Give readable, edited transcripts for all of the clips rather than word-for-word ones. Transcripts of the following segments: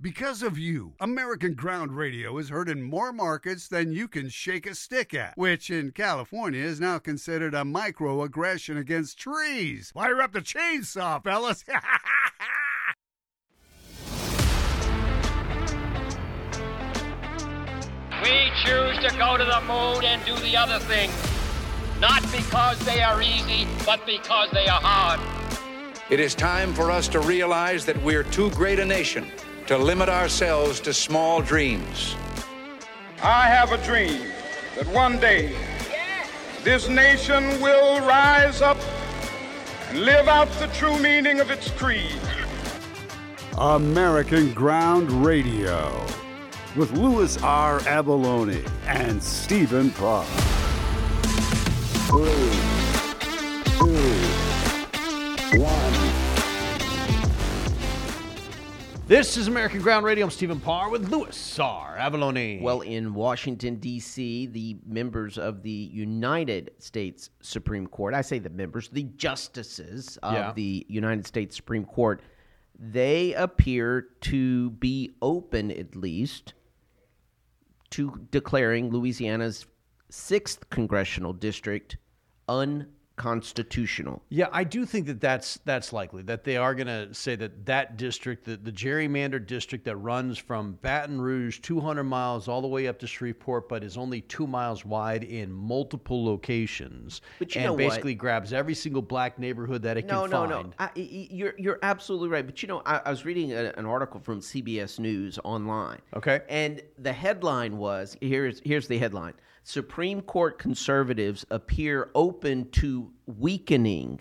Because of you, American Ground Radio is heard in more markets than you can shake a stick at, which in California is now considered a microaggression against trees. Fire up the chainsaw, fellas! We choose to go to the moon and do the other things, not because they are easy, but because they are hard. It is time for us to realize that we're too great a nation to limit ourselves to small dreams. I have a dream that one day this nation will rise up and live out the true meaning of its creed. American Ground Radio with Louis R. Abalone and Stephen Parr. 3, 2, 1. This is American Ground Radio. I'm Stephen Parr with Louis R. Abalone. Well, in Washington, D.C., the members of the United States Supreme Court, I say the members, the justices of the United States Supreme Court, they appear to be open, at least, to declaring Louisiana's 6th congressional district unconstitutional. Yeah, I do think that that's likely, that they are going to say that district, the gerrymandered district that runs from Baton Rouge 200 miles all the way up to Shreveport, but is only 2 miles wide in multiple locations, but and basically grabs every single black neighborhood that it can find. No. You're absolutely right. But, I was reading an article from CBS News online. Okay. And the headline was, here's the headline. Supreme Court conservatives appear open to weakening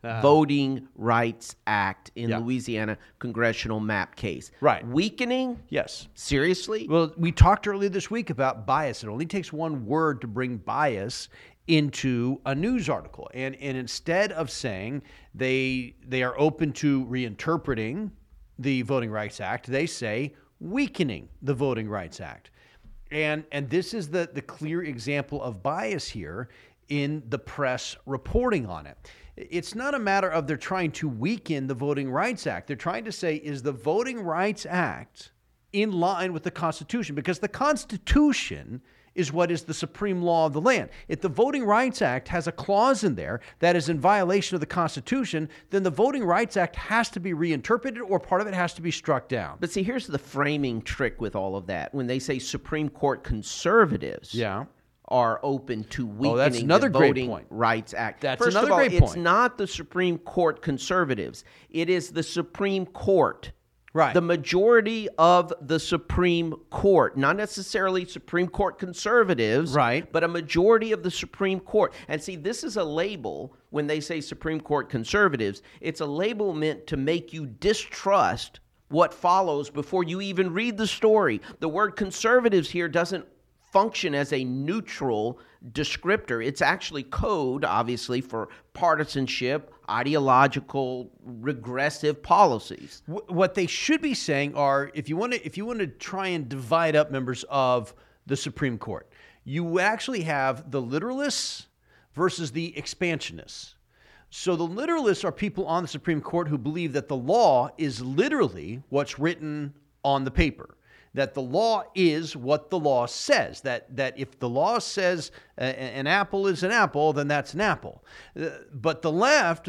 Voting Rights Act in Louisiana congressional map case. Right. Weakening? Yes. Seriously? Well, we talked earlier this week about bias. It only takes one word to bring bias into a news article. And instead of saying they are open to reinterpreting the Voting Rights Act, they say weakening the Voting Rights Act. And this is the clear example of bias here in the press reporting on it. It's not a matter of they're trying to weaken the Voting Rights Act. They're trying to say, is the Voting Rights Act in line with the Constitution? Because the Constitution is what is the supreme law of the land. If the Voting Rights Act has a clause in there that is in violation of the Constitution, then the Voting Rights Act has to be reinterpreted or part of it has to be struck down. But see, here's the framing trick with all of that. When they say Supreme Court conservatives are open to weakening the Voting Rights Act. First of all, it's not the Supreme Court conservatives. It is the Supreme Court. Right. The majority of the Supreme Court, not necessarily Supreme Court conservatives, right, but a majority of the Supreme Court. And see, this is a label when they say Supreme Court conservatives. It's a label meant to make you distrust what follows before you even read the story. The word conservatives here doesn't function as a neutral descriptor. It's actually code, obviously, for partisanship, ideological, regressive policies. What they should be saying are, if you want to try and divide up members of the Supreme Court, you actually have the literalists versus the expansionists. So the literalists are people on the Supreme Court who believe that the law is literally what's written on the paper, that the law is what the law says, that if the law says an apple is an apple, then that's an apple. But the left,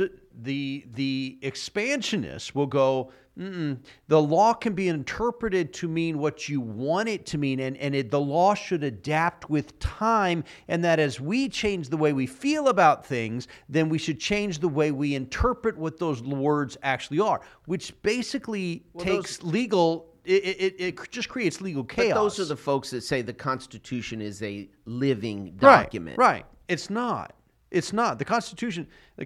the expansionists will go, the law can be interpreted to mean what you want it to mean, and the law should adapt with time, and that as we change the way we feel about things, then we should change the way we interpret what those words actually are, which basically takes legal... It just creates legal chaos. But those are the folks that say the Constitution is a living document. Right. It's not. It's not. The Constitution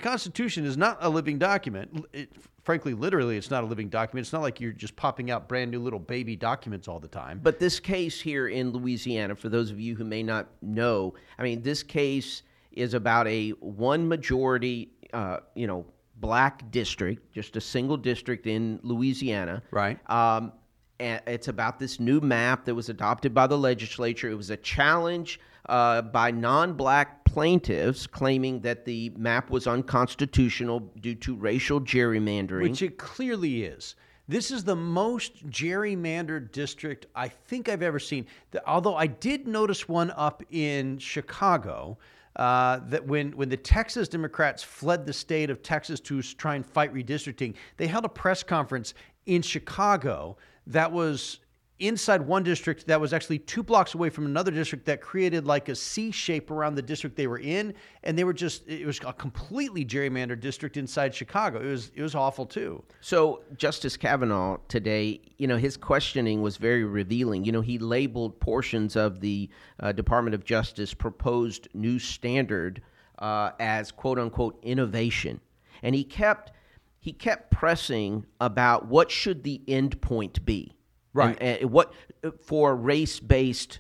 is not a living document. Frankly, literally, it's not a living document. It's not like you're just popping out brand new little baby documents all the time. But this case here in Louisiana, for those of you who may not know, this case is about a one majority, black district, just a single district in Louisiana. Right. And it's about this new map that was adopted by the legislature. It was a challenge by non-black plaintiffs claiming that the map was unconstitutional due to racial gerrymandering. Which it clearly is. This is the most gerrymandered district I think I've ever seen. Although I did notice one up in Chicago, that when the Texas Democrats fled the state of Texas to try and fight redistricting, they held a press conference in Chicago that was inside one district that was actually 2 blocks away from another district that created like a C shape around the district they were in. And it was a completely gerrymandered district inside Chicago. It was awful too. So Justice Kavanaugh today, his questioning was very revealing. He labeled portions of the Department of Justice proposed new standard as quote unquote innovation. And he kept pressing about what should the end point be. Right. And what for race-based,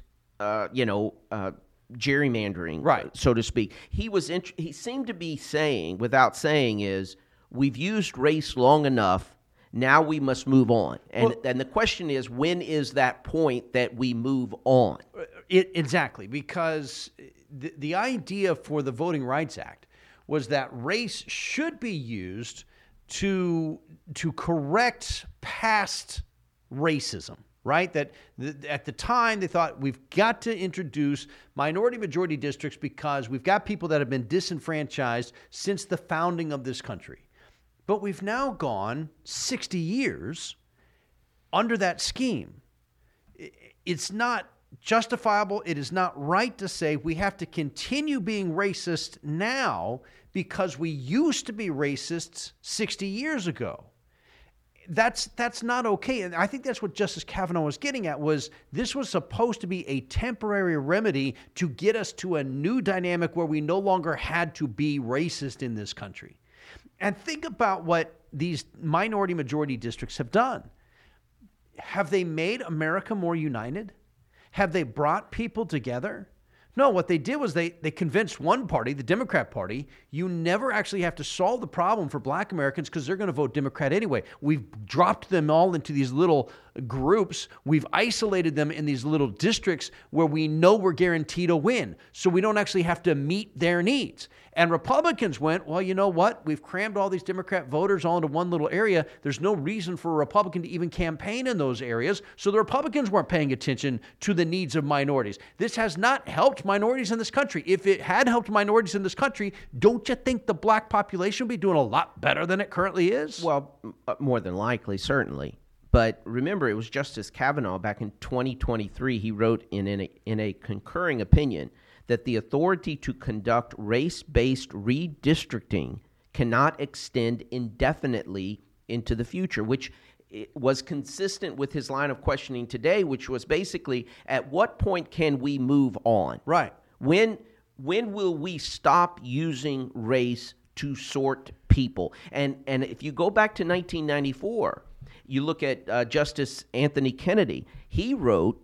gerrymandering, right, so to speak. He seemed to be saying, without saying, is we've used race long enough. Now we must move on. And the question is, when is that point that we move on? Exactly, because the idea for the Voting Rights Act was that race should be used to correct past racism, right? That at the time they thought we've got to introduce minority majority districts because we've got people that have been disenfranchised since the founding of this country. But we've now gone 60 years under that scheme. It's not justifiable. It is not right to say we have to continue being racist now because we used to be racists 60 years ago. That's not okay. And I think that's what Justice Kavanaugh was getting at, was this was supposed to be a temporary remedy to get us to a new dynamic where we no longer had to be racist in this country. And think about what these minority majority districts have done. Have they made America more united? Have they brought people together? No, what they did was they convinced one party, the Democrat Party, you never actually have to solve the problem for black Americans because they're going to vote Democrat anyway. We've dropped them all into these little groups. We've isolated them in these little districts where we know we're guaranteed a win. So we don't actually have to meet their needs. And Republicans went, well, you know what? We've crammed all these Democrat voters all into one little area. There's no reason for a Republican to even campaign in those areas. So the Republicans weren't paying attention to the needs of minorities. This has not helped minorities in this country. If it had helped minorities in this country, don't you think the black population would be doing a lot better than it currently is? Well, more than likely, certainly. But remember, it was Justice Kavanaugh back in 2023. He wrote in a concurring opinion that the authority to conduct race-based redistricting cannot extend indefinitely into the future, which was consistent with his line of questioning today, which was basically, at what point can we move on? Right. When will we stop using race to sort people? And if you go back to 1994, you look at Justice Anthony Kennedy. He wrote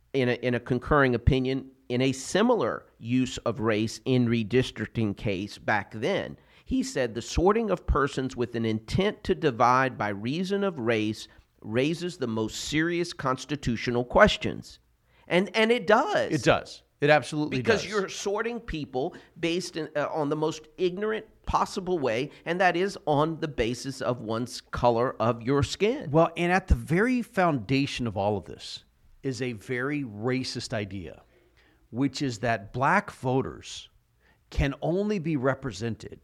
in a concurring opinion in a similar use of race in redistricting case back then. He said the sorting of persons with an intent to divide by reason of race raises the most serious constitutional questions. And it does. It does. It absolutely does. Because you're sorting people based on the most ignorant possible way, and that is on the basis of one's color of your skin. Well, and at the very foundation of all of this is a very racist idea, which is that black voters can only be represented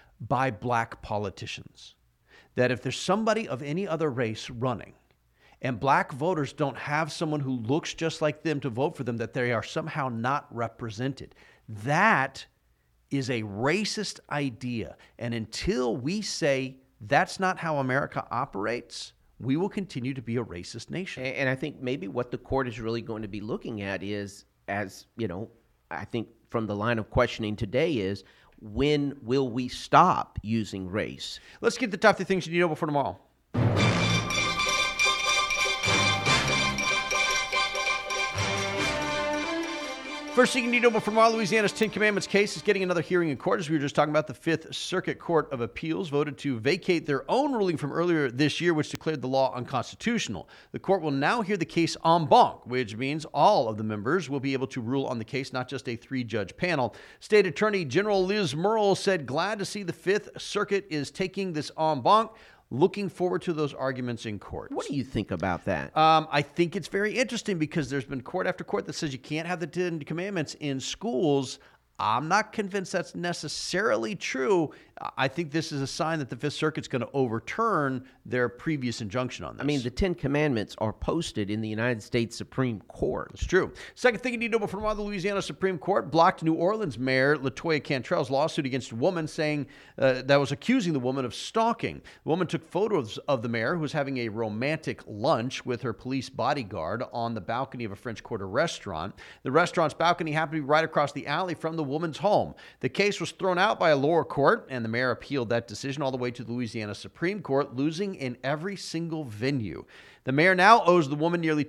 by black politicians. That if there's somebody of any other race running, and black voters don't have someone who looks just like them to vote for them, that they are somehow not represented. That is a racist idea. And until we say that's not how America operates, we will continue to be a racist nation. And I think maybe what the court is really going to be looking at is, as I think from the line of questioning today is, when will we stop using race? Let's get the top 3 things you need to know before tomorrow. First thing you need to know before tomorrow, Louisiana's 10 Commandments case is getting another hearing in court. As we were just talking about, the Fifth Circuit Court of Appeals voted to vacate their own ruling from earlier this year, which declared the law unconstitutional. The court will now hear the case en banc, which means all of the members will be able to rule on the case, not just a 3-judge panel. State Attorney General Liz Murrill said, glad to see the Fifth Circuit is taking this en banc. Looking forward to those arguments in court. What do you think about that? I think it's very interesting because there's been court after court that says you can't have the Ten Commandments in schools. I'm not convinced that's necessarily true. I think this is a sign that the Fifth Circuit's going to overturn their previous injunction on this. I mean, the Ten Commandments are posted in the United States Supreme Court. It's true. Second thing you need to know from the Louisiana Supreme Court blocked New Orleans Mayor LaToya Cantrell's lawsuit against a woman saying that was accusing the woman of stalking. The woman took photos of the mayor who was having a romantic lunch with her police bodyguard on the balcony of a French Quarter restaurant. The restaurant's balcony happened to be right across the alley from the woman's home. The case was thrown out by a lower court, and the mayor appealed that decision all the way to the Louisiana Supreme Court, losing in every single venue. The mayor now owes the woman nearly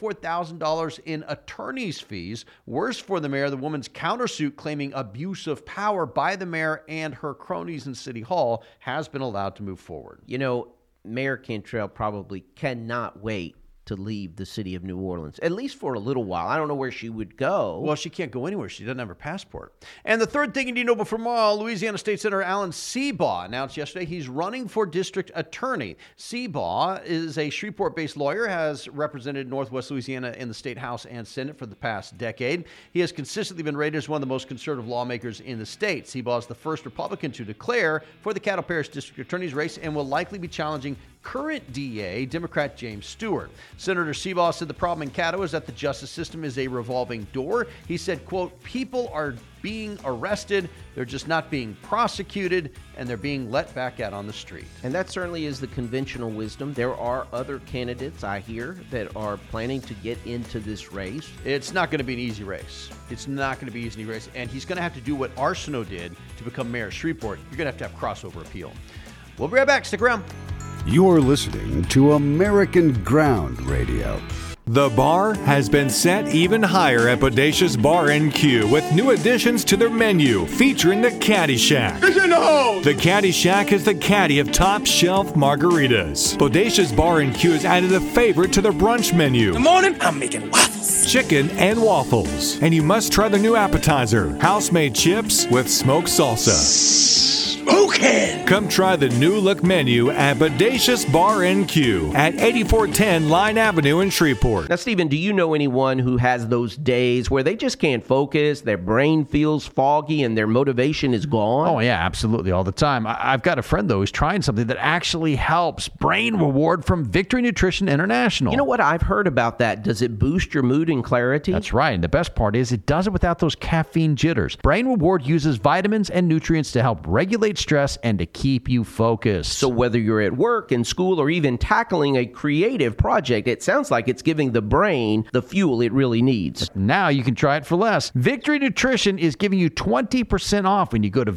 $24,000 in attorney's fees. Worse for the mayor, the woman's countersuit claiming abuse of power by the mayor and her cronies in City Hall has been allowed to move forward. You know, Mayor Cantrell probably cannot wait to leave the city of New Orleans, at least for a little while. I don't know where she would go. Well, she can't go anywhere. She doesn't have her passport. And the third thing you need to know before tomorrow, Louisiana State Senator Alan Seabaugh announced yesterday he's running for district attorney. Seabaugh is a Shreveport-based lawyer, has represented Northwest Louisiana in the State House and Senate for the past decade. He has consistently been rated as one of the most conservative lawmakers in the state. Seabaugh is the first Republican to declare for the Caddo Parish District Attorney's race and will likely be challenging current DA, Democrat James Stewart. Senator Seabaugh said the problem in Caddo is that the justice system is a revolving door. He said, quote, people are being arrested, they're just not being prosecuted, and they're being let back out on the street. And that certainly is the conventional wisdom. There are other candidates, I hear, that are planning to get into this race. It's not going to be an easy race. It's not going to be an easy race. And he's going to have to do what Arsenault did to become mayor of Shreveport. You're going to have crossover appeal. We'll be right back. Stick around. You're listening to American Ground Radio. The bar has been set even higher at Bodacious Bar & Q with new additions to their menu featuring the Caddy Shack. It's in the hole! The Caddy Shack is the caddy of top shelf margaritas. Bodacious Bar & Q has added a favorite to their brunch menu. In the morning, I'm making waffles. Chicken and waffles. And you must try their new appetizer, house-made chips with smoked salsa. Smoking! Come try the new look menu at Bodacious Bar & Q at 8410 Line Avenue in Shreveport. Now, Stephen, do you know anyone who has those days where they just can't focus, their brain feels foggy, and their motivation is gone? Oh, yeah, absolutely, all the time. I've got a friend, though, who's trying something that actually helps. Brain Reward from Victory Nutrition International. You know what? I've heard about that. Does it boost your mood and clarity? That's right. And the best part is it does it without those caffeine jitters. Brain Reward uses vitamins and nutrients to help regulate stress and to keep you focused. So whether you're at work, in school, or even tackling a creative project, it sounds like it's giving the brain the fuel it really needs. Now you can try it for less. Victory Nutrition is giving you 20% off when you go to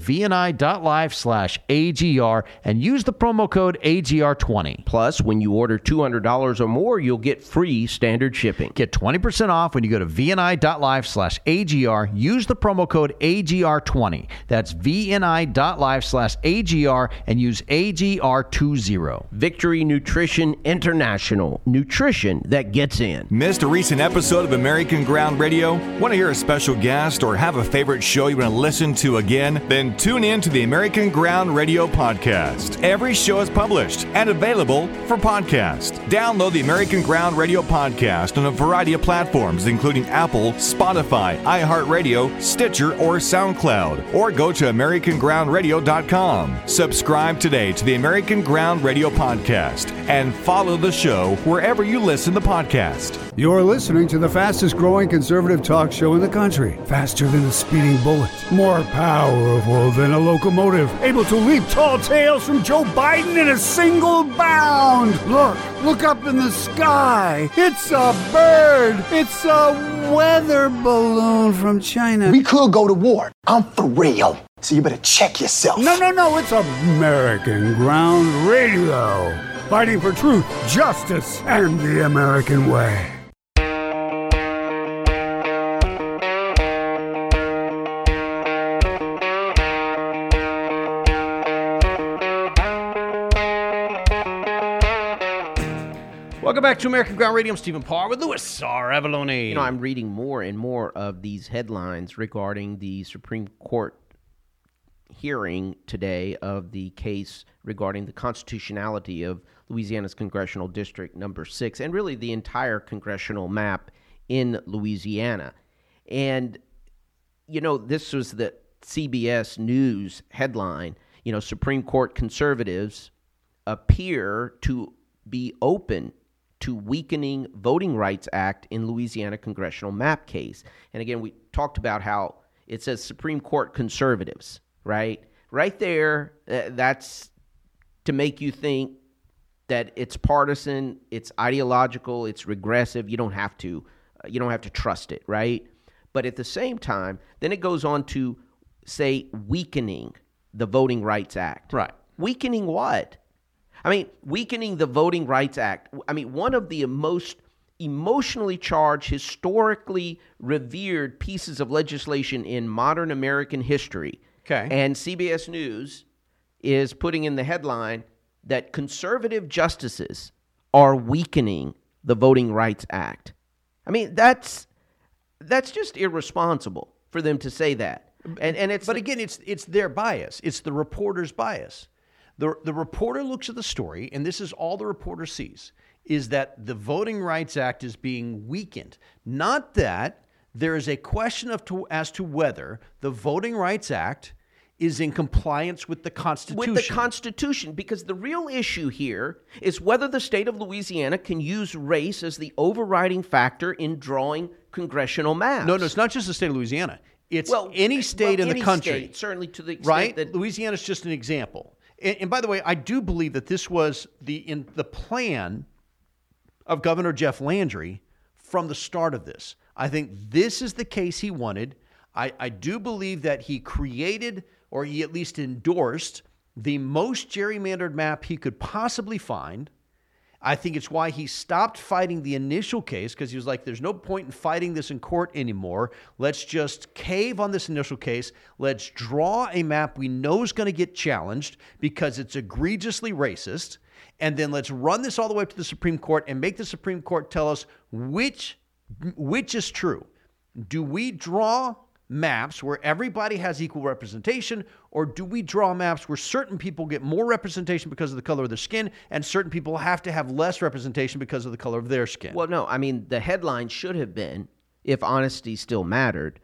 vni.life/AGR and use the promo code AGR20. Plus, when you order $200 or more, you'll get free standard shipping. Get 20% off when you go to vni.life/AGR. Use the promo code AGR20. That's vni.life/AGR and use AGR20. Victory Nutrition International. Nutrition that gets in. Missed a recent episode of American Ground Radio? Want to hear a special guest or have a favorite show you want to listen to again? Then tune in to the American Ground Radio podcast. Every show is published and available for podcast. Download the American Ground Radio podcast on a variety of platforms, including Apple, Spotify, iHeartRadio, Stitcher, or SoundCloud. Or go to AmericanGroundRadio.com. Subscribe today to the American Ground Radio podcast and follow the show wherever you listen to podcasts. You're listening to the fastest growing conservative talk show in the country. Faster than a speeding bullet. More powerful than a locomotive. Able to leap tall tales from Joe Biden in a single bound. Look up in the sky. It's a bird. It's a weather balloon from China. We could go to war. I'm for real. So you better check yourself. No. It's American Ground Radio. Fighting for truth, justice, and the American way. Welcome back to American Ground Radio. I'm Stephen Parr with Louis R. Avalone. You know, I'm reading more and more of these headlines regarding the Supreme Court hearing today of the case regarding the constitutionality of Louisiana's congressional district number 6, and really the entire congressional map in Louisiana. And, this was the CBS News headline, Supreme Court conservatives appear to be open to weakening Voting Rights Act in Louisiana congressional map case. And again, we talked about how it says Supreme Court conservatives, right? Right there, that's to make you think that it's partisan, it's ideological, it's regressive. You don't have to trust it, right? But at the same time, then it goes on to say weakening the Voting Rights Act. Right. Weakening what? Weakening the Voting Rights Act. One of the most emotionally charged, historically revered pieces of legislation in modern American history. Okay. And CBS News is putting in the headline that conservative justices are weakening the Voting Rights Act. That's just irresponsible for them to say that. And it's again, it's their bias. It's the reporter's bias. The reporter looks at the story, and this is all the reporter sees, is that the Voting Rights Act is being weakened. Not that there is a question as to whether the Voting Rights Act is in compliance with the Constitution. With the Constitution, because the real issue here is whether the state of Louisiana can use race as the overriding factor in drawing congressional maps. No, it's not just the state of Louisiana. It's any state in the country. State, certainly to the extent right? that Louisiana's just an example. And by the way, I do believe that this was in the plan of Governor Jeff Landry from the start of this. I think this is the case he wanted. I do believe that he created, or he at least endorsed, the most gerrymandered map he could possibly find. I think it's why he stopped fighting the initial case, because he was like, there's no point in fighting this in court anymore. Let's just cave on this initial case. Let's draw a map we know is going to get challenged because it's egregiously racist. And then let's run this all the way up to the Supreme Court and make the Supreme Court tell us which is true. Do we draw maps where everybody has equal representation, or do we draw maps where certain people get more representation because of the color of their skin and certain people have to have less representation because of the color of their skin? Well, no, the headline should have been, if honesty still mattered,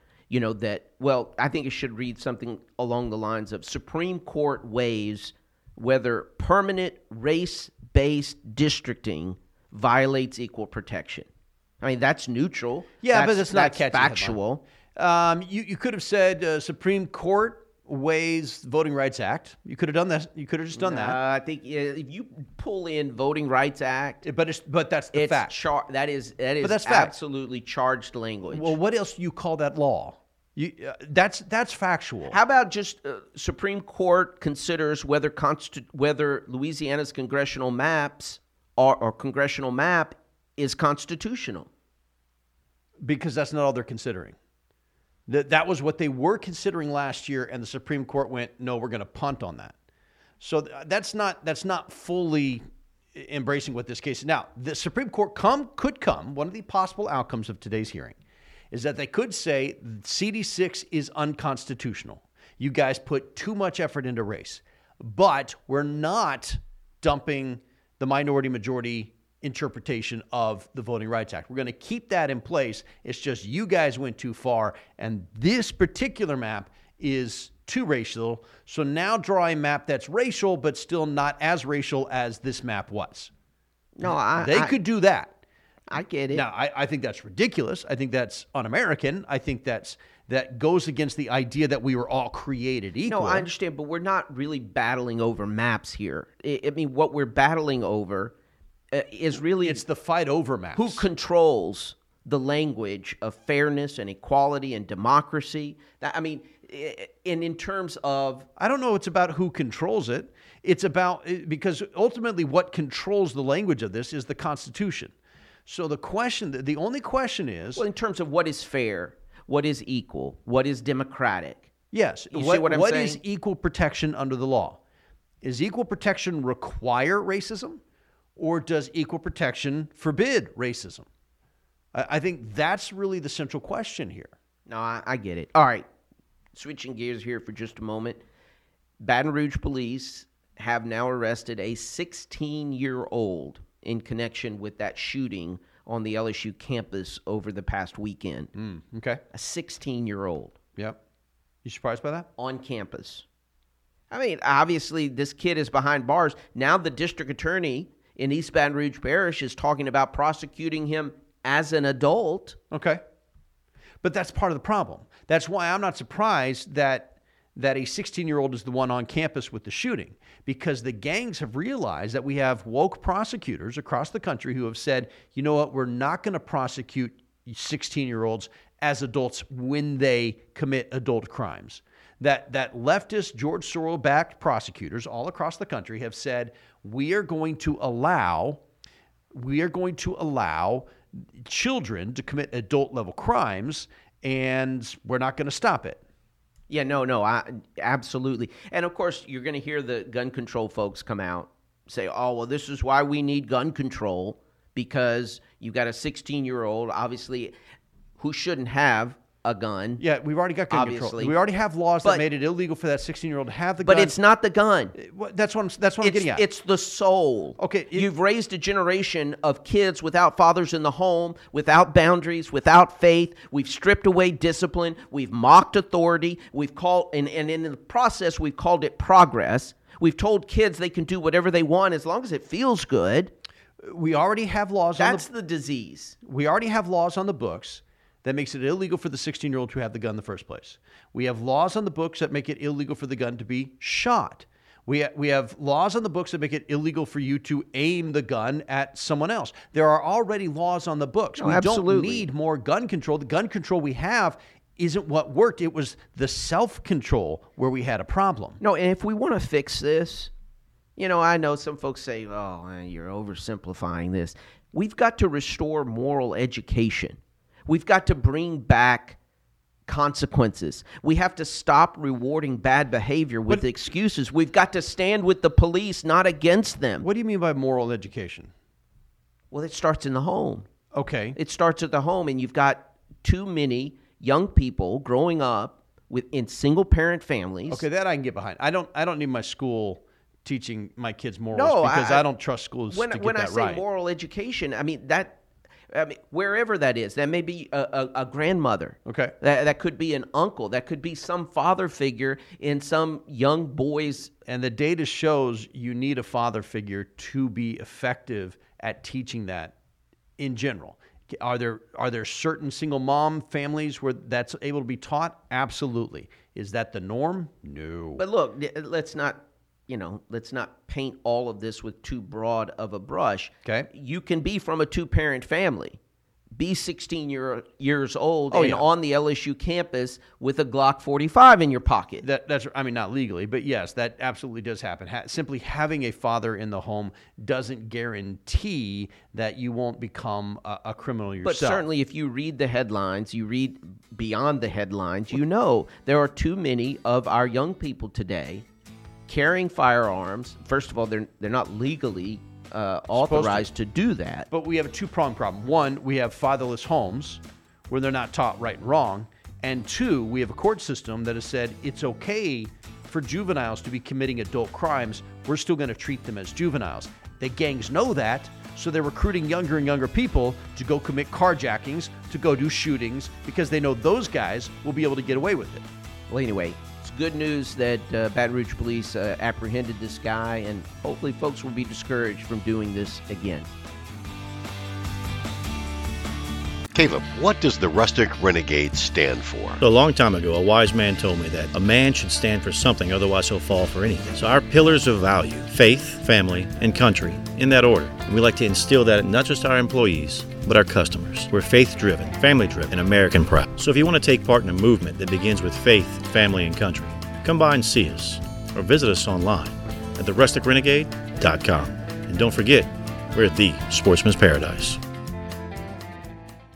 I think it should read something along the lines of Supreme Court weighs whether permanent race-based districting violates equal protection. That's neutral. Yeah, but it's not catchy factual. You could have said Supreme Court weighs Voting Rights Act. You could have done that. You could have just done that. I think if you pull in Voting Rights Act, but that's the fact. That is that's absolutely charged language. Well, what else do you call that law? That's factual. How about just Supreme Court considers whether Louisiana's congressional maps or congressional map is constitutional? Because that's not all they're considering. That was what they were considering last year, and the Supreme Court went, no, we're going to punt on that. So that's not fully embracing what this case is. Now, the Supreme Court could come, one of the possible outcomes of today's hearing is that they could say CD6 is unconstitutional. You guys put too much effort into race, but we're not dumping the minority-majority interpretation of the Voting Rights Act. We're going to keep that in place. It's just you guys went too far, and this particular map is too racial. So now draw a map that's racial, but still not as racial as this map was. No, they could do that. I get it. Now, I think that's ridiculous. I think that's un-American. I think that goes against the idea that we were all created equal. No, I understand, but we're not really battling over maps here. What we're battling over is really... It's the fight over maps. Who controls the language of fairness and equality and democracy? In terms of... I don't know it's about who controls it. It's about... Because ultimately what controls the language of this is the Constitution. So the only question is... Well, in terms of what is fair, what is equal, what is democratic. Yes. You see what I'm saying? What is equal protection under the law? Is equal protection require racism, or does equal protection forbid racism? I think that's really the central question here. No, I get it. All right. Switching gears here for just a moment. Baton Rouge police have now arrested a 16-year-old in connection with that shooting on the LSU campus over the past weekend. Okay. A 16-year-old. Yep. You surprised by that? On campus. I mean, obviously, this kid is behind bars. Now the district attorney in East Baton Rouge Parish is talking about prosecuting him as an adult. Okay. But that's part of the problem. That's why I'm not surprised that a 16-year-old is the one on campus with the shooting, because the gangs have realized that we have woke prosecutors across the country who have said, you know what, we're not going to prosecute 16-year-olds as adults when they commit adult crimes. That leftist George Soros-backed prosecutors all across the country have said, we are going to allow children to commit adult-level crimes, and we're not going to stop it. Yeah, absolutely. And, of course, you're going to hear the gun control folks come out say, oh, well, this is why we need gun control, because you've got a 16-year-old, obviously, who shouldn't have a gun. Yeah, we've already got gun control. We already have laws that made it illegal for that 16-year-old to have the gun. But it's not the gun. That's what I'm getting at. It's the soul. Okay. You've raised a generation of kids without fathers in the home, without boundaries, without faith. We've stripped away discipline. We've mocked authority. We've called, and in the process, we've called it progress. We've told kids they can do whatever they want as long as it feels good. We already have laws That's the disease. We already have laws on the books that makes it illegal for the 16-year-old to have the gun in the first place. We have laws on the books that make it illegal for the gun to be shot. We have laws on the books that make it illegal for you to aim the gun at someone else. There are already laws on the books. We don't need more gun control. The gun control we have isn't what worked. It was the self-control where we had a problem. No, and if we want to fix this, I know some folks say, oh, you're oversimplifying this. We've got to restore moral education. We've got to bring back consequences. We have to stop rewarding bad behavior with excuses. We've got to stand with the police, not against them. What do you mean by moral education? Well, it starts in the home. Okay. It starts at the home, and you've got too many young people growing up in single-parent families. Okay, that I can get behind. I don't need my school teaching my kids morals because I don't trust schools to get that right. When I say moral education, I mean wherever that is, that may be a grandmother. Okay. That could be an uncle. That could be some father figure in some young boy's. And the data shows you need a father figure to be effective at teaching that in general. Are there certain single mom families where that's able to be taught? Absolutely. Is that the norm? No. But look, let's not paint all of this with too broad of a brush. Okay. You can be from a two-parent family, be 16 years old, on the LSU campus with a Glock 45 in your pocket. That's not legally, but yes, that absolutely does happen. Simply having a father in the home doesn't guarantee that you won't become a criminal yourself. But certainly if you read the headlines, you read beyond the headlines, there are too many of our young people today carrying firearms. First of all, they're not legally authorized to do that. But we have a two-pronged problem. One, we have fatherless homes where they're not taught right and wrong. And two, we have a court system that has said it's okay for juveniles to be committing adult crimes. We're still going to treat them as juveniles. The gangs know that, so they're recruiting younger and younger people to go commit carjackings, to go do shootings, because they know those guys will be able to get away with it. Well, anyway, it's good news that Baton Rouge police apprehended this guy, and hopefully folks will be discouraged from doing this again. Caleb, what does the Rustic Renegade stand for? So a long time ago, a wise man told me that a man should stand for something, otherwise he'll fall for anything. So our pillars of value, faith, family, and country, in that order. And we like to instill that in not just our employees, but our customers. We're faith-driven, family-driven, and American proud. So if you want to take part in a movement that begins with faith, family, and country, come by and see us, or visit us online at therusticrenegade.com. And don't forget, we're at the Sportsman's Paradise.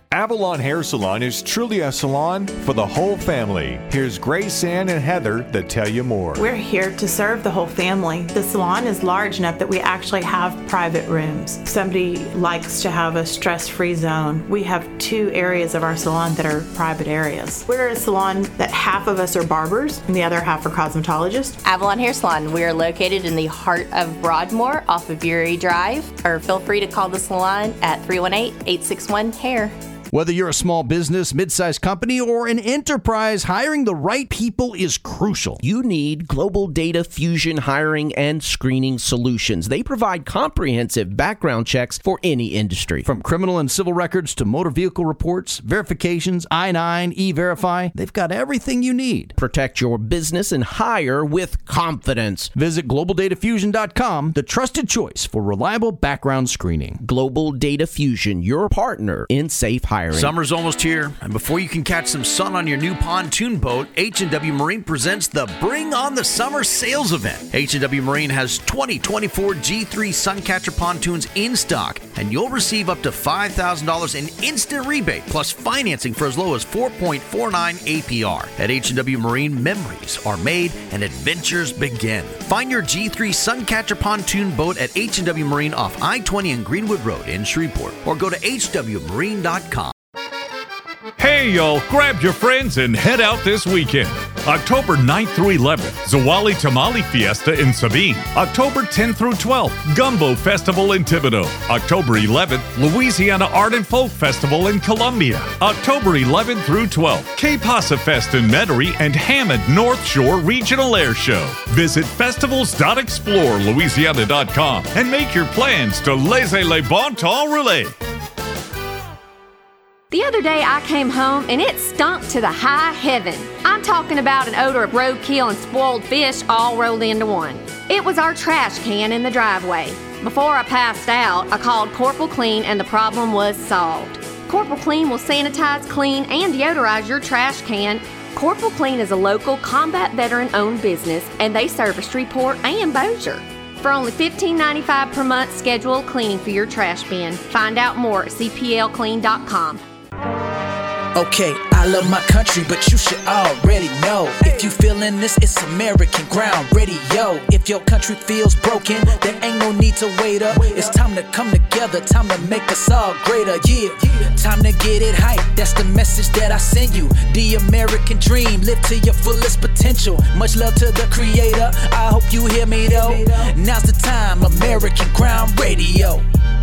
Avalon Hair Salon is truly a salon for the whole family. Here's Grace Ann and Heather that tell you more. We're here to serve the whole family. The salon is large enough that we actually have private rooms. Somebody likes to have a stress-free zone. We have 2 areas of our salon that are private areas. We're a salon that half of us are barbers and the other half are cosmetologists. Avalon Hair Salon. We are located in the heart of Broadmoor off of Erie Drive, or feel free to call the salon at 318-861-HAIR. Whether you're a small business, mid-sized company, or an enterprise, hiring the right people is crucial. You need Global Data Fusion hiring and screening solutions. They provide comprehensive background checks for any industry. From criminal and civil records to motor vehicle reports, verifications, I-9, E-Verify, they've got everything you need. Protect your business and hire with confidence. Visit GlobalDataFusion.com, the trusted choice for reliable background screening. Global Data Fusion, your partner in safe hiring. Summer's almost here, and before you can catch some sun on your new pontoon boat, H&W Marine presents the Bring on the Summer sales event. H&W Marine has 2024 G3 Suncatcher pontoons in stock, and you'll receive up to $5,000 in instant rebate, plus financing for as low as 4.49 APR. At H&W Marine, memories are made and adventures begin. Find your G3 Suncatcher pontoon boat at H&W Marine off I-20 and Greenwood Road in Shreveport, or go to hwmarine.com. Hey, y'all, grab your friends and head out this weekend. October 9th through 11th, Zawali Tamale Fiesta in Sabine. October 10th through 12th, Gumbo Festival in Thibodaux. October 11th, Louisiana Art and Folk Festival in Columbia. October 11th through 12th, K-Pasa Fest in Metairie and Hammond North Shore Regional Air Show. Visit festivals.explorelouisiana.com and make your plans to laissez les bon temps rouler. The other day I came home and it stunk to the high heaven. I'm talking about an odor of roadkill and spoiled fish all rolled into one. It was our trash can in the driveway. Before I passed out, I called Corporal Clean and the problem was solved. Corporal Clean will sanitize, clean, and deodorize your trash can. Corporal Clean is a local combat veteran-owned business, and they service Shreveport and Bossier. For only $15.95 per month, schedule cleaning for your trash bin. Find out more at cplclean.com. Okay, I love my country, but you should already know. If you feeling this, it's American Ground Radio. If your country feels broken, there ain't no need to wait up. It's time to come together, time to make us all greater. Yeah, time to get it hype. That's the message that I send you. The American dream, live to your fullest potential. Much love to the creator. I hope you hear me though. Now's the time, American Ground Radio.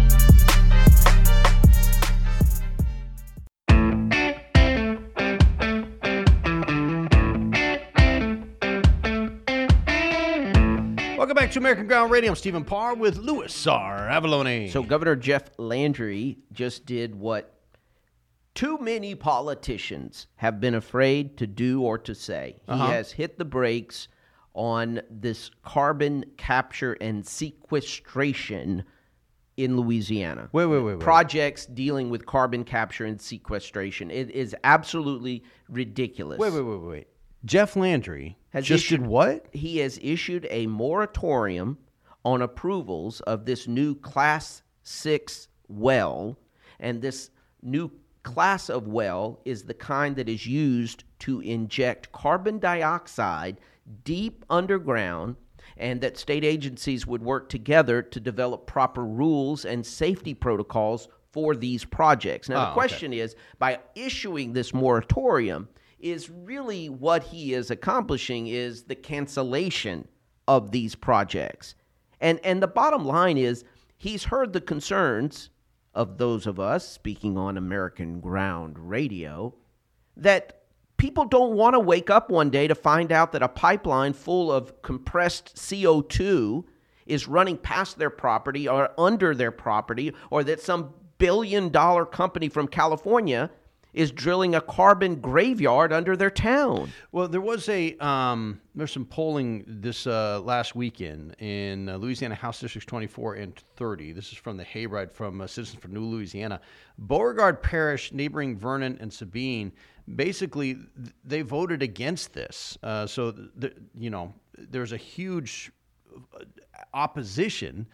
Welcome back to American Ground Radio. I'm Stephen Parr with Louis R. Avalone. So Governor Jeff Landry just did what too many politicians have been afraid to do or to say. He has hit the brakes on this carbon capture and sequestration in Louisiana. Wait. Projects dealing with carbon capture and sequestration. It is absolutely ridiculous. Wait. Jeff Landry did what? He has issued a moratorium on approvals of this new Class 6 well, and this new class of well is the kind that is used to inject carbon dioxide deep underground, and that state agencies would work together to develop proper rules and safety protocols for these projects. Now, the question is, by issuing this moratorium, is really what he is accomplishing is the cancellation of these projects. And the bottom line is he's heard the concerns of those of us speaking on American Ground Radio that people don't want to wake up one day to find out that a pipeline full of compressed CO2 is running past their property or under their property, or that some billion-dollar company from California is drilling a carbon graveyard under their town. Well, there was there's some polling this last weekend in Louisiana House Districts 24 and 30. This is from the Hayride from Citizens for New Louisiana. Beauregard Parish, neighboring Vernon and Sabine, basically they voted against this. So there's a huge opposition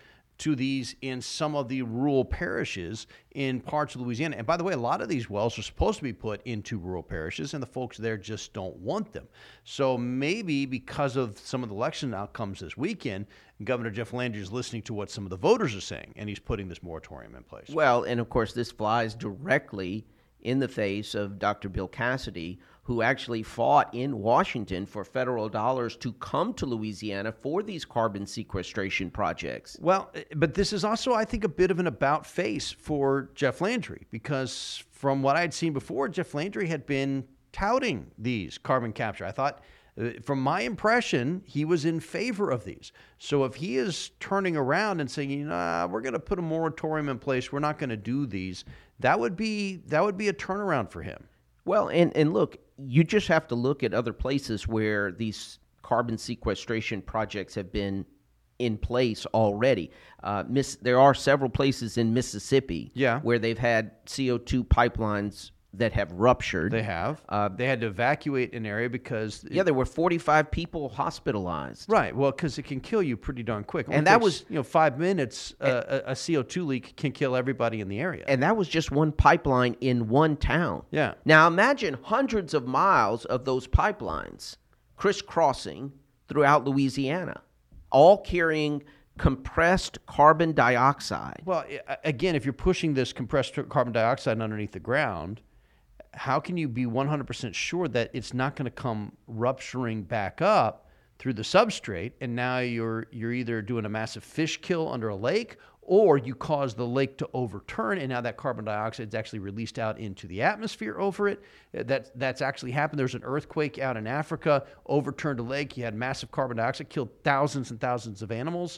to these in some of the rural parishes in parts of Louisiana. And by the way, a lot of these wells are supposed to be put into rural parishes, and the folks there just don't want them. So maybe because of some of the election outcomes this weekend, Governor Jeff Landry is listening to what some of the voters are saying, and he's putting this moratorium in place. Well, and of course, this flies directly in the face of Dr. Bill Cassidy, who actually fought in Washington for federal dollars to come to Louisiana for these carbon sequestration projects. Well, but this is also, I think, a bit of an about face for Jeff Landry, because from what I'd seen before, Jeff Landry had been touting these carbon capture. I thought, from my impression, he was in favor of these. So if he is turning around and saying, we're going to put a moratorium in place, we're not going to do these, that would be a turnaround for him. Well, and look, you just have to look at other places where these carbon sequestration projects have been in place already. There are several places in Mississippi where they've had CO2 pipelines that have ruptured. They have. They had to evacuate an area because... there were 45 people hospitalized. Right. Well, because it can kill you pretty darn quick. And that was... 5 minutes, a CO2 leak can kill everybody in the area. And that was just one pipeline in one town. Yeah. Now imagine hundreds of miles of those pipelines crisscrossing throughout Louisiana, all carrying compressed carbon dioxide. Well, again, if you're pushing this compressed carbon dioxide underneath the ground, how can you be 100% sure that it's not going to come rupturing back up through the substrate, and now you're either doing a massive fish kill under a lake, or you cause the lake to overturn, and now that carbon dioxide is actually released out into the atmosphere over it. That's actually happened. There's an earthquake out in Africa, overturned a lake. You had massive carbon dioxide, killed thousands and thousands of animals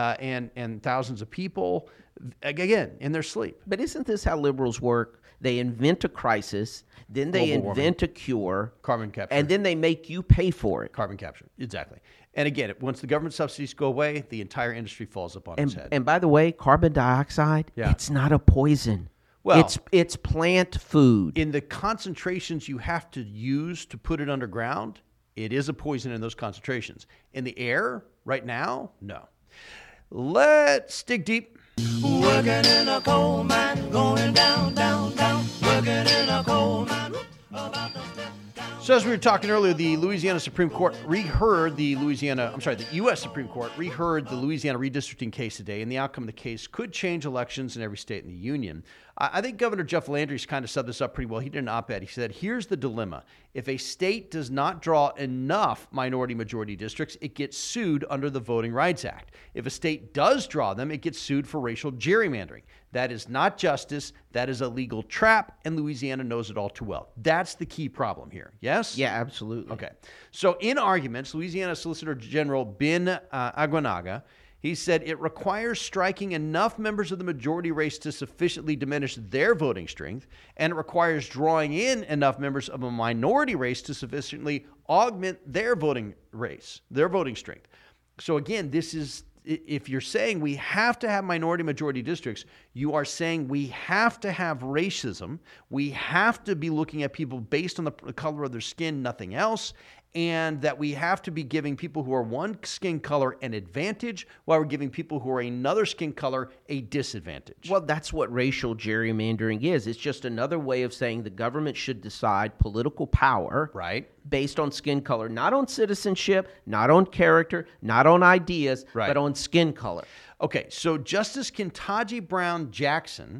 and thousands of people, again, in their sleep. But isn't this how liberals work? They invent a crisis, then they invent a cure. Carbon capture. And then they make you pay for it. Carbon capture, exactly. And again, once the government subsidies go away, the entire industry falls upon its head. And by the way, carbon dioxide, it's not a poison. Well, it's plant food. In the concentrations you have to use to put it underground, it is a poison in those concentrations. In the air, right now, no. Let's dig deep. Working in a coal mine, going down, down, down. Working in a coal mine. So as we were talking earlier, the U.S. Supreme Court reheard the Louisiana redistricting case today, and the outcome of the case could change elections in every state in the union. I think Governor Jeff Landry's kind of summed this up pretty well. He did an op-ed. He said, here's the dilemma. If a state does not draw enough minority-majority districts, it gets sued under the Voting Rights Act. If a state does draw them, it gets sued for racial gerrymandering. That is not justice. That is a legal trap, and Louisiana knows it all too well. That's the key problem here. Yes? Yeah, absolutely. Okay. So in arguments, Louisiana Solicitor General Ben Aguinaga, he said it requires striking enough members of the majority race to sufficiently diminish their voting strength, and it requires drawing in enough members of a minority race to sufficiently augment their voting strength. So again, this is, if you're saying we have to have minority-majority districts, you are saying we have to have racism, we have to be looking at people based on the color of their skin, nothing else, and that we have to be giving people who are one skin color an advantage while we're giving people who are another skin color a disadvantage. Well, that's what racial gerrymandering is. It's just another way of saying the government should decide political power based on skin color, not on citizenship, not on character, not on ideas, but on skin color. Okay, so Justice Ketanji Brown Jackson,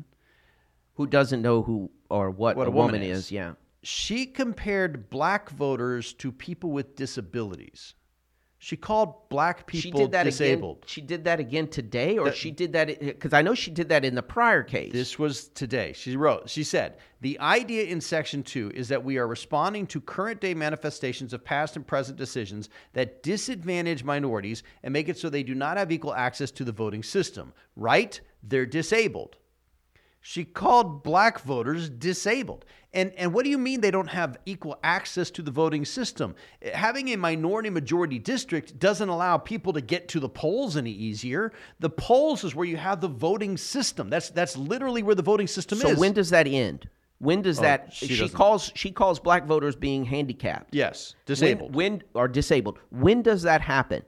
who doesn't know who or what a woman is, she compared black voters to people with disabilities. She called black people disabled. She did that again today, or she did that because I know she did that in the prior case. This was today. She said, the idea in Section 2 is that we are responding to current day manifestations of past and present decisions that disadvantage minorities and make it so they do not have equal access to the voting system. Right? They're disabled. She called black voters disabled. And what do you mean they don't have equal access to the voting system? Having a minority-majority district doesn't allow people to get to the polls any easier. The polls is where you have the voting system. That's literally where the voting system is. So when does that end? When does that? She calls black voters being handicapped. Yes, disabled. When disabled. When does that happen?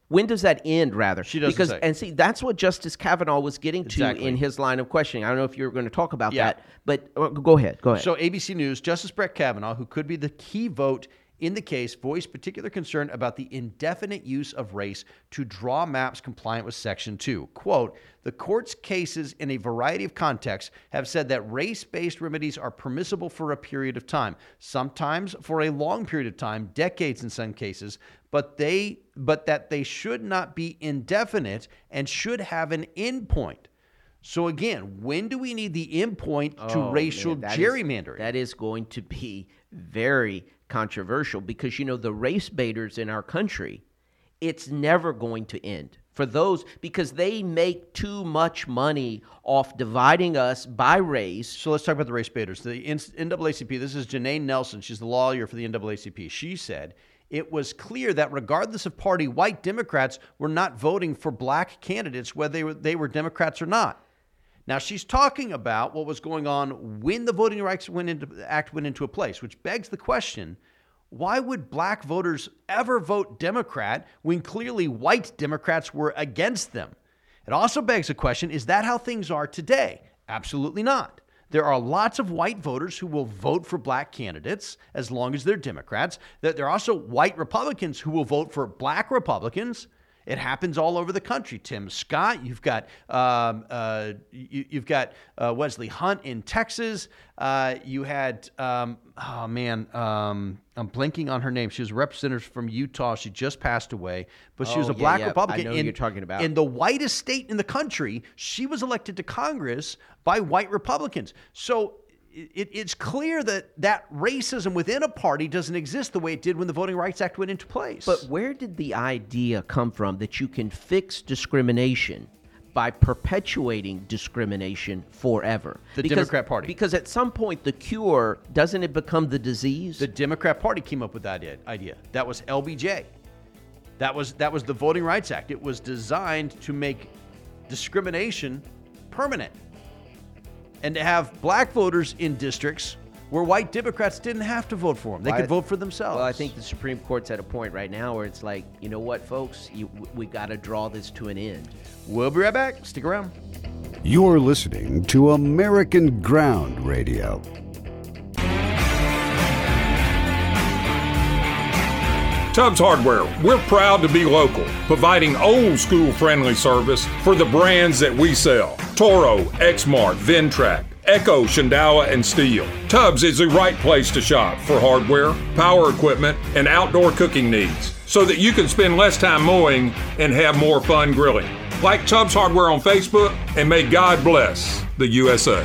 When does that end, rather? She doesn't say. And see, that's what Justice Kavanaugh was getting to in his line of questioning. I don't know if you're going to talk about that, but go ahead. So ABC News, Justice Brett Kavanaugh, who could be the key vote in the case, voiced particular concern about the indefinite use of race to draw maps compliant with Section 2. Quote, the court's cases in a variety of contexts have said that race-based remedies are permissible for a period of time, sometimes for a long period of time, decades in some cases, but that they should not be indefinite and should have an endpoint. So again, when do we need the endpoint to racial gerrymandering? That is going to be very controversial because, the race baiters in our country, it's never going to end. For those, because they make too much money off dividing us by race. So let's talk about the race baiters. The NAACP, this is Janae Nelson. She's the lawyer for the NAACP. She said, it was clear that regardless of party, white Democrats were not voting for black candidates, whether they were Democrats or not. Now, she's talking about what was going on when the Voting Rights Act went into place, which begs the question, why would black voters ever vote Democrat when clearly white Democrats were against them? It also begs the question, is that how things are today? Absolutely not. There are lots of white voters who will vote for black candidates as long as they're Democrats. There are also white Republicans who will vote for black Republicans. It happens all over the country. Tim Scott, you've got Wesley Hunt in Texas. You had I'm blanking on her name. She was a representative from Utah. She just passed away, but she was a black Republican. I know who you're talking about. In the whitest state in the country, she was elected to Congress by white Republicans. So it's clear that racism within a party doesn't exist the way it did when the Voting Rights Act went into place. But where did the idea come from that you can fix discrimination by perpetuating discrimination forever? Democrat Party. Because at some point, the cure, doesn't it become the disease? The Democrat Party came up with that idea. That was LBJ. That was the Voting Rights Act. It was designed to make discrimination permanent, and to have black voters in districts where white Democrats didn't have to vote for them. They could vote for themselves. Well, I think the Supreme Court's at a point right now where it's like, you know what, folks? We got to draw this to an end. We'll be right back. Stick around. You're listening to American Ground Radio. Tubbs Hardware, we're proud to be local, providing old school friendly service for the brands that we sell. Toro, Exmark, Ventrac, Echo, Shindawa, and Steel. Tubbs is the right place to shop for hardware, power equipment, and outdoor cooking needs so that you can spend less time mowing and have more fun grilling. Like Tubbs Hardware on Facebook, and may God bless the USA.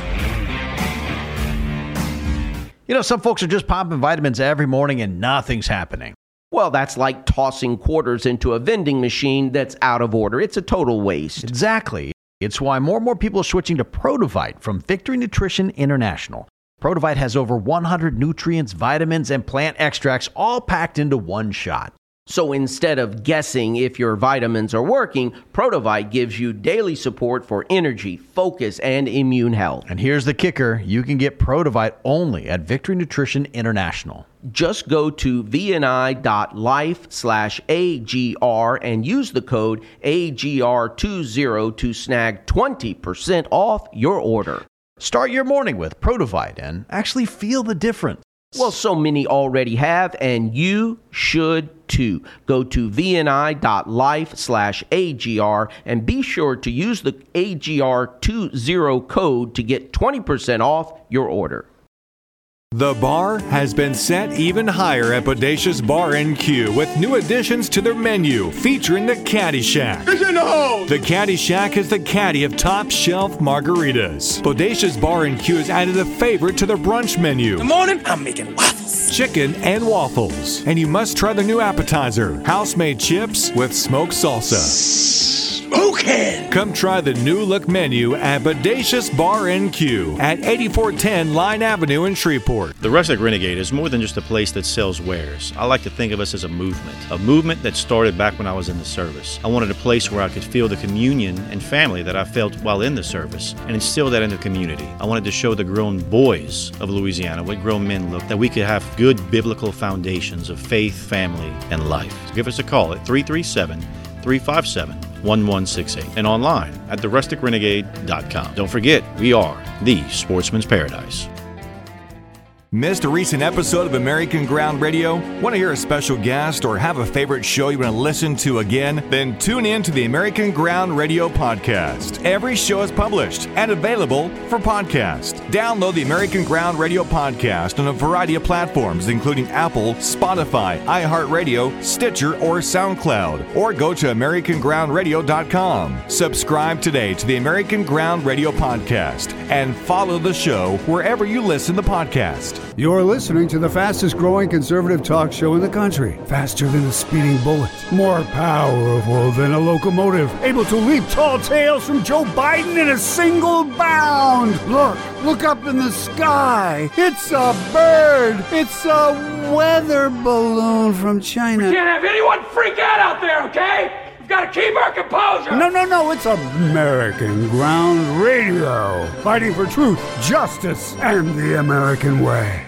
Some folks are just popping vitamins every morning and nothing's happening. Well, that's like tossing quarters into a vending machine that's out of order. It's a total waste. Exactly. It's why more and more people are switching to Produvite from Victory Nutrition International. Produvite has over 100 nutrients, vitamins, and plant extracts all packed into one shot. So instead of guessing if your vitamins are working, Produvite gives you daily support for energy, focus, and immune health. And here's the kicker. You can get Produvite only at Victory Nutrition International. Just go to vni.life/AGR and use the code AGR20 to snag 20% off your order. Start your morning with Produvite and actually feel the difference. Well, so many already have, and you should too. Go to vni.life/AGR and be sure to use the AGR20 code to get 20% off your order. The bar has been set even higher at Bodacious Bar & Q with new additions to their menu featuring the Caddy Shack. It's in the hole! The Caddy Shack is the caddy of top shelf margaritas. Bodacious Bar & Q has added a favorite to their brunch menu. Good morning, I'm making waffles. Chicken and waffles. And you must try their new appetizer, house-made chips with smoked salsa. Smoking! Come try the new look menu at Bodacious Bar & Q at 8410 Line Avenue in Shreveport. The Rustic Renegade is more than just a place that sells wares. I like to think of us as a movement that started back when I was in the service. I wanted a place where I could feel the communion and family that I felt while in the service and instill that in the community. I wanted to show the grown boys of Louisiana what grown men look, that we could have good biblical foundations of faith, family, and life. So give us a call at 337 357-1168 and online at therusticrenegade.com. Don't forget, we are the Sportsman's Paradise. Missed a recent episode of American Ground Radio? Want to hear a special guest or have a favorite show you want to listen to again? Then tune in to the American Ground Radio podcast. Every show is published and available for podcast. Download the American Ground Radio podcast on a variety of platforms, including Apple, Spotify, iHeartRadio, Stitcher, or SoundCloud. Or go to AmericanGroundRadio.com. Subscribe today to the American Ground Radio podcast and follow the show wherever you listen to podcasts. You're listening to the fastest growing conservative talk show in the country. Faster than a speeding bullet. More powerful than a locomotive. Able to leap tall tales from Joe Biden in a single bound. Look up in the sky. It's a bird. It's a weather balloon from China. We can't have anyone freak out there, okay? We've got to keep our composure. No. It's American Ground Radio. Fighting for truth, justice, and the American way.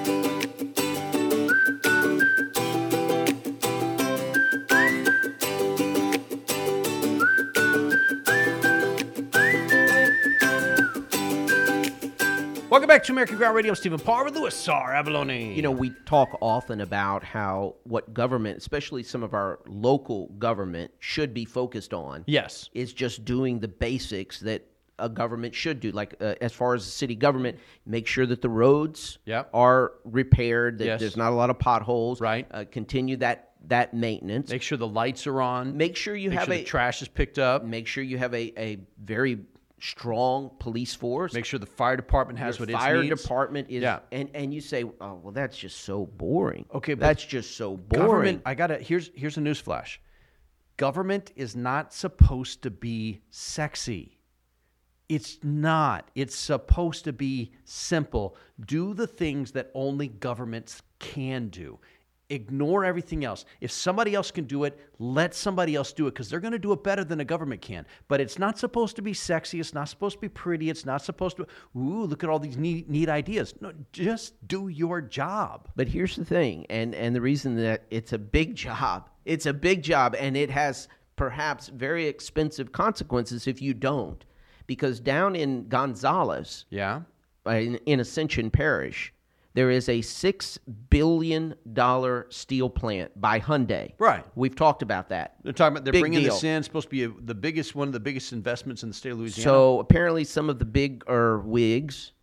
Welcome back to American Ground Radio. Stephen Parr with Louis Sarr Abalone. You know, we talk often about how what government, especially some of our local government, should be focused on. Yes. Is just doing the basics that a government should do. Like as far as the city government, make sure that the roads are repaired, that there's not a lot of potholes. Right. Continue that maintenance. Make sure the lights are on. Make sure the trash is picked up. Make sure you have a very strong police force. Make sure the fire department has what it needs. Fire department is, and you say, oh, well, that's just so boring. Okay, but that's just so boring. Here's a news flash. Government is not supposed to be sexy. It's not. It's supposed to be simple. Do the things that only governments can do. Ignore everything else. If somebody else can do it, let somebody else do it because they're going to do it better than a government can. But it's not supposed to be sexy. It's not supposed to be pretty. It's not supposed to, look at all these neat ideas. No, just do your job. But here's the thing, and the reason that it's a big job, and it has perhaps very expensive consequences if you don't. Because down in Gonzales, in Ascension Parish, there is a $6 billion steel plant by Hyundai. Right. We've talked about that. They're talking about they're Big bringing deal. this in. It's supposed to be one of the biggest investments in the state of Louisiana. So apparently some of the bigger wigs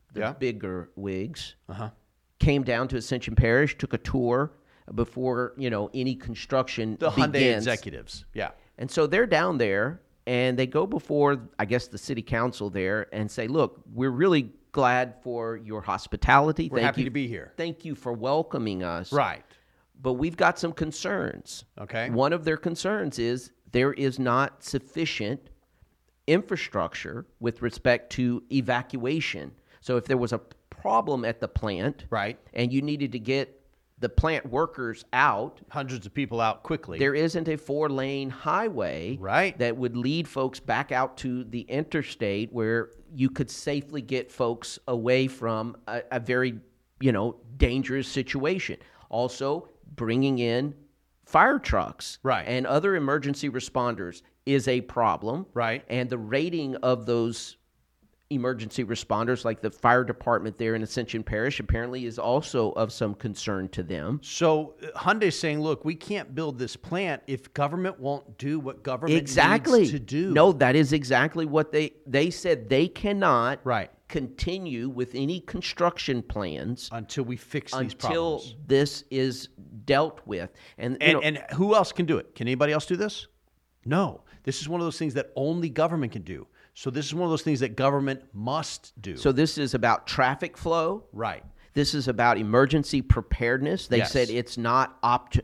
came down to Ascension Parish, took a tour before any construction the begins. Hyundai executives. Yeah. And so they're down there and they go before, I guess, the city council there and say, look, we're really glad for your hospitality. We're happy to be here. Thank you for welcoming us. Right. But we've got some concerns. Okay. One of their concerns is there is not sufficient infrastructure with respect to evacuation. So if there was a problem at the plant, right, and you needed to get the plant workers out, hundreds of people out quickly, there isn't a 4-lane highway that would lead folks back out to the interstate where you could safely get folks away from a very, dangerous situation. Also, bringing in fire trucks and other emergency responders is a problem. Right. And the rating of those emergency responders, like the fire department there in Ascension Parish, apparently is also of some concern to them. So Hyundai's saying, look, we can't build this plant if government won't do what government needs to do. No, that is exactly what they said. They cannot continue with any construction plans until we fix these problems. Until this is dealt with. And who else can do it? Can anybody else do this? No. This is one of those things that only government can do. So this is one of those things that government must do. So this is about traffic flow. Right. This is about emergency preparedness. They said it's not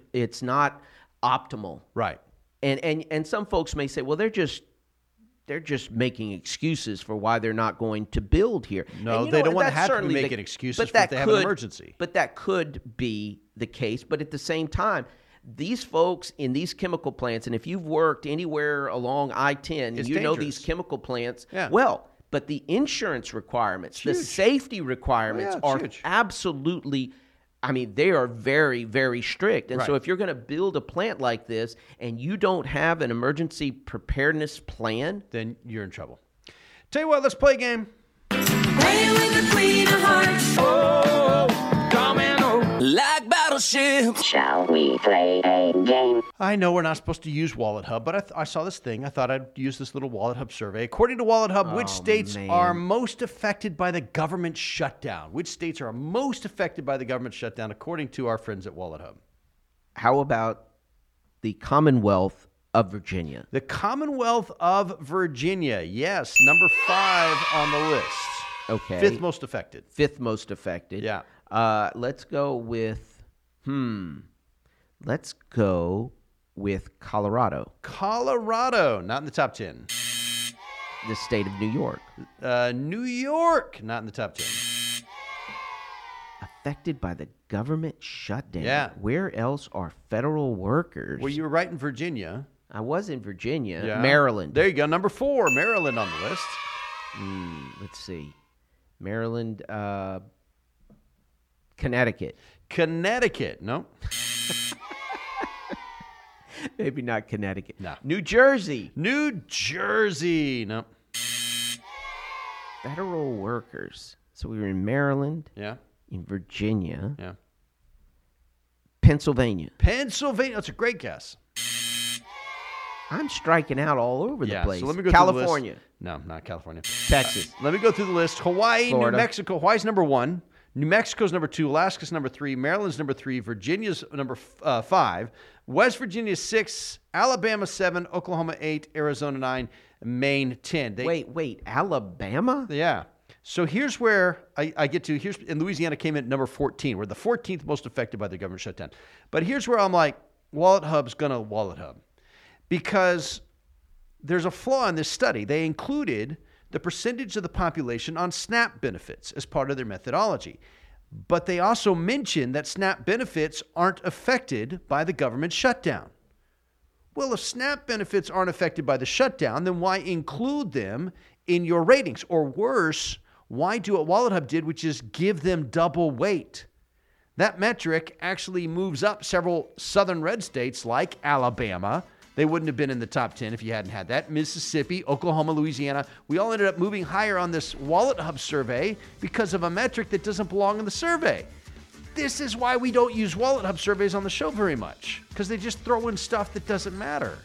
optimal. Right. And some folks may say, well, they're just making excuses for why they're not going to build here. No, they don't want to have to be making excuses if they have an emergency. But that could be the case. But at the same time, these folks in these chemical plants, and if you've worked anywhere along I-10, you know these chemical plants well. But the insurance requirements, the safety requirements are absolutely I mean, they are very, very strict. And so Right. if you're going to build a plant like this and you don't have an emergency preparedness plan, then you're in trouble. Tell you what, let's play a game. Play with the Queen of Hearts. Oh, domino. Like battleship. Shall we play a game? I know we're not supposed to use Wallet Hub, but I saw this thing. I thought I'd use this little Wallet Hub survey. According to Wallet Hub, which states are most affected by the government shutdown? Which states are most affected by the government shutdown, according to our friends at Wallet Hub? how about the Commonwealth of Virginia? The Commonwealth of Virginia, yes, number 5 on the list. Okay. 5th most affected. 5th most affected. Yeah. Let's go with, let's go with Colorado. Colorado, not in the top 10. The state of New York. New York, not in the top 10. Affected by the government shutdown. Yeah. Where else are federal workers? Well, you were right in Virginia. I was in Virginia. Yeah. Maryland. There you go, number 4, Maryland on the list. Let's see. Maryland, Connecticut. Connecticut, no. Maybe not Connecticut. No. New Jersey. New Jersey, no. Federal workers. So we were in Maryland. Yeah. In Virginia. Yeah. Pennsylvania. Pennsylvania, that's a great guess. I'm striking out all over the place. So let me go California. Through the list. No, not California. Texas. Let me go through the list. Hawaii, Florida. New Mexico. Hawaii's number 1. New Mexico's number 2. Alaska's number 3. Maryland's number 3. Virginia's number 5. West Virginia 6. Alabama 7. Oklahoma 8. Arizona 9. Maine 10. Wait. Alabama? Yeah. So here's where I get to. And Louisiana came in at number 14. We're the 14th most affected by the government shutdown. But here's where I'm like, Wallet Hub's going to Wallet Hub. Because there's a flaw in this study. They included the percentage of the population on SNAP benefits as part of their methodology. But they also mentioned that SNAP benefits aren't affected by the government shutdown. Well, if SNAP benefits aren't affected by the shutdown, then why include them in your ratings? Or worse, why do what Wallet Hub did, which is give them double weight? That metric actually moves up several southern red states like Alabama. They wouldn't have been in the top 10 if you hadn't had that. Mississippi, Oklahoma, Louisiana. We all ended up moving higher on this Wallet Hub survey because of a metric that doesn't belong in the survey. This is why we don't use Wallet Hub surveys on the show very much, because they just throw in stuff that doesn't matter.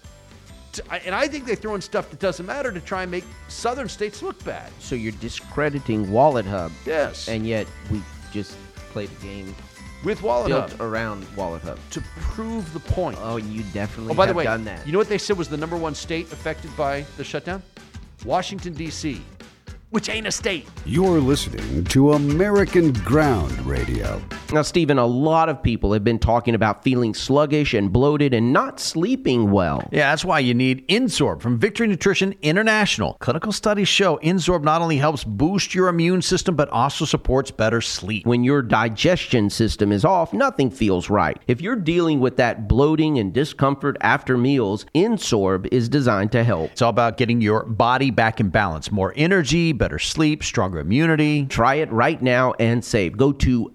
And I think they throw in stuff that doesn't matter to try and make southern states look bad. So you're discrediting Wallet Hub. Yes. And yet we just played a game with Wallet Hub built around Wallet Hub to prove the point. Oh, you definitely by the have way, done that. You know what they said was the number 1 state affected by the shutdown? Washington, D.C., which ain't a state. You're listening to American Ground Radio. Now, Stephen, a lot of people have been talking about feeling sluggish and bloated and not sleeping well. Yeah, that's why you need Insorb from Victory Nutrition International. Clinical studies show Insorb not only helps boost your immune system, but also supports better sleep. When your digestion system is off, nothing feels right. If you're dealing with that bloating and discomfort after meals, Insorb is designed to help. It's all about getting your body back in balance. More energy, better sleep, stronger immunity. Try it right now and save. Go to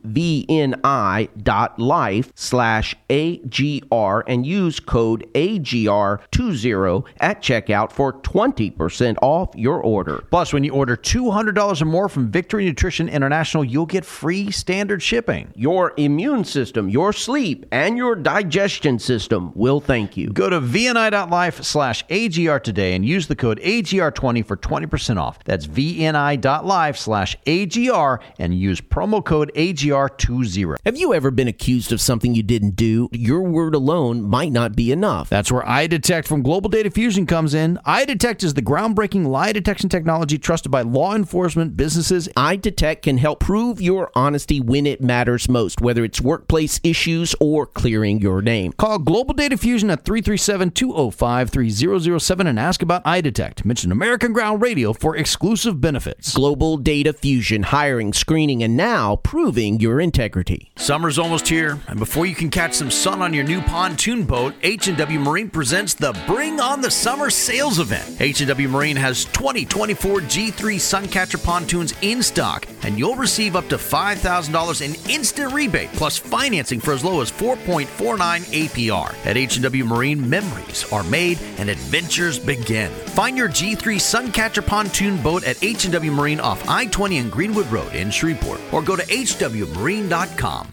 vni.life/AGR and use code AGR20 at checkout for 20% off your order. Plus, when you order $200 or more from Victory Nutrition International, you'll get free standard shipping. Your immune system, your sleep, and your digestion system will thank you. Go to vni.life/AGR today and use the code AGR20 for 20% off. That's vni.life/AGR and use promo code AGR20. Have you ever been accused of something you didn't do? Your word alone might not be enough. That's where iDetect from Global Data Fusion comes in. iDetect is the groundbreaking lie detection technology trusted by law enforcement, businesses. iDetect can help prove your honesty when it matters most, whether it's workplace issues or clearing your name. Call Global Data Fusion at 337-205-3007 and ask about iDetect. Mention American Ground Radio for exclusive benefits. Global Data Fusion, hiring, screening, and now proving your integrity. guarantee. Summer's almost here, and before you can catch some sun on your new pontoon boat, H&W Marine presents the Bring on the Summer sales event. H&W Marine has 2024 G3 Suncatcher pontoons in stock, and you'll receive up to $5,000 in instant rebate, plus financing for as low as 4.49 APR. At H&W Marine, memories are made and adventures begin. Find your G3 Suncatcher pontoon boat at H&W Marine off I-20 and Greenwood Road in Shreveport, or go to hwmarine.com.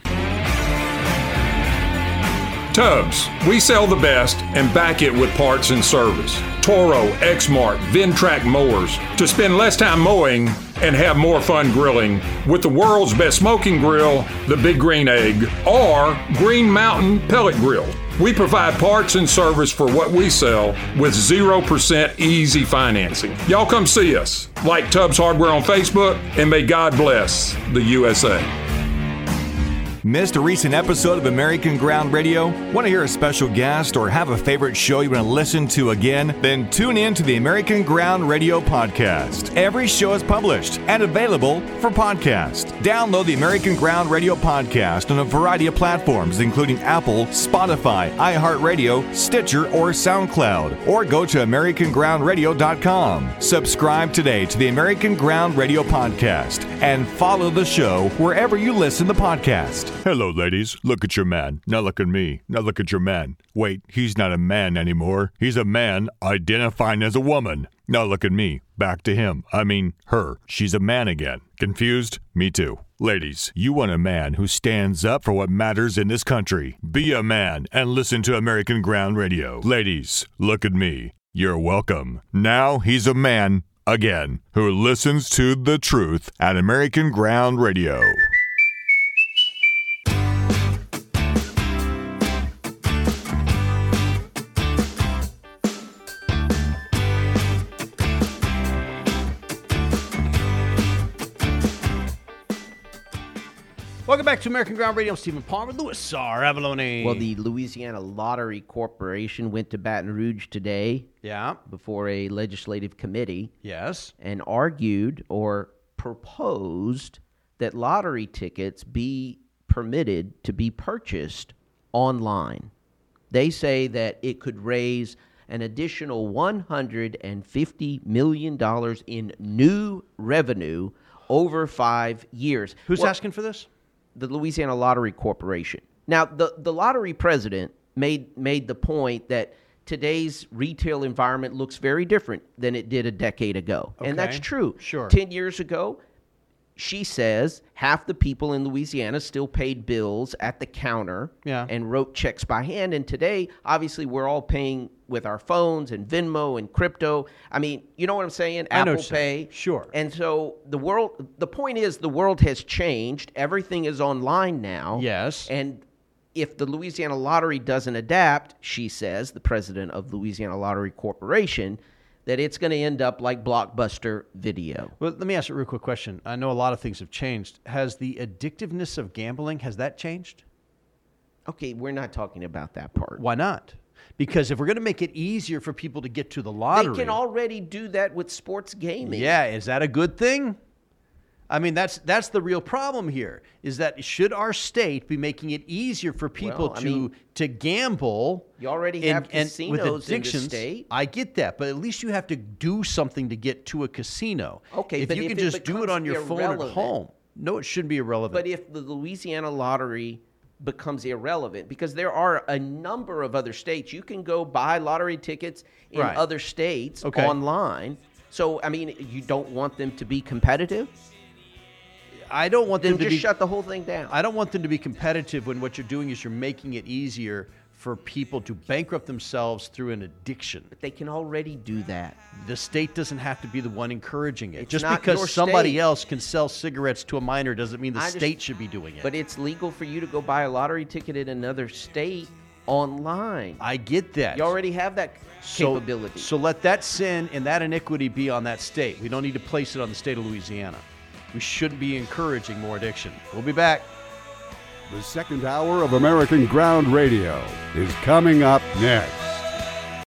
Tubbs, we sell the best and back it with parts and service. Toro, Exmark, Ventrac mowers to spend less time mowing and have more fun grilling with the world's best smoking grill, the Big Green Egg, or Green Mountain Pellet Grill. We provide parts and service for what we sell with 0% easy financing. Y'all come see us. Like Tubbs Hardware on Facebook, and may God bless the USA. Missed a recent episode of American Ground Radio? Want to hear a special guest or have a favorite show you want to listen to again? Then tune in to the American Ground Radio podcast. Every show is published and available for podcast. Download the American Ground Radio podcast on a variety of platforms, including Apple, Spotify, iHeartRadio, Stitcher, or SoundCloud. Or go to AmericanGroundRadio.com. Subscribe today to the American Ground Radio podcast and follow the show wherever you listen to podcasts. Hello, ladies. Look at your man. Now look at me. Now look at your man. Wait, he's not a man anymore. He's a man identifying as a woman. Now look at me. Back to him. I mean, her. She's a man again. Confused? Me too. Ladies, you want a man who stands up for what matters in this country. Be a man and listen to American Ground Radio. Ladies, look at me. You're welcome. Now he's a man again who listens to the truth at American Ground Radio. Welcome back to American Ground Radio. I'm Stephen Palmer, Louis Sarr, Avalone. Well, the Louisiana Lottery Corporation went to Baton Rouge today. Yeah. Before a legislative committee. Yes. And argued or proposed that lottery tickets be permitted to be purchased online. They say that it could raise an additional $150 million in new revenue over 5 years. Who's asking for this? The Louisiana Lottery Corporation. Now, the lottery president made the point that today's retail environment looks very different than it did a decade ago. Okay. And that's true. Sure. 10 years ago, she says half the people in Louisiana still paid bills at the counter and wrote checks by hand. And today, obviously, we're all paying with our phones and Venmo and crypto. I mean, you know what I'm saying? Apple Pay. Sure. And so the point is the world has changed. Everything is online now. Yes. And if the Louisiana Lottery doesn't adapt, she says, the president of Louisiana Lottery Corporation, that it's going to end up like Blockbuster Video. Well, let me ask you a real quick question. I know a lot of things have changed. Has the addictiveness of gambling, has that changed? Okay, we're not talking about that part. Why not? Because if we're going to make it easier for people to get to the lottery. They can already do that with sports gaming. Yeah, is that a good thing? I mean, that's the real problem here, is that should our state be making it easier for people to gamble? You already have casinos with addictions, in the state. I get that, but at least you have to do something to get to a casino. Okay, if you can just do it on your phone at home. No, it shouldn't be irrelevant. But if the Louisiana Lottery becomes irrelevant, because there are a number of other states, you can go buy lottery tickets in other states online. So, I mean, you don't want them to be competitive? I don't want them to just shut the whole thing down. I don't want them to be competitive when what you're doing is you're making it easier for people to bankrupt themselves through an addiction. But they can already do that. The state doesn't have to be the one encouraging it. It's just not because your somebody state. else can sell cigarettes to a minor doesn't mean the state should be doing it. But it's legal for you to go buy a lottery ticket in another state online. I get that. You already have that capability. So let that sin and that iniquity be on that state. We don't need to place it on the state of Louisiana. We shouldn't be encouraging more addiction. We'll be back. The second hour of American Ground Radio is coming up next.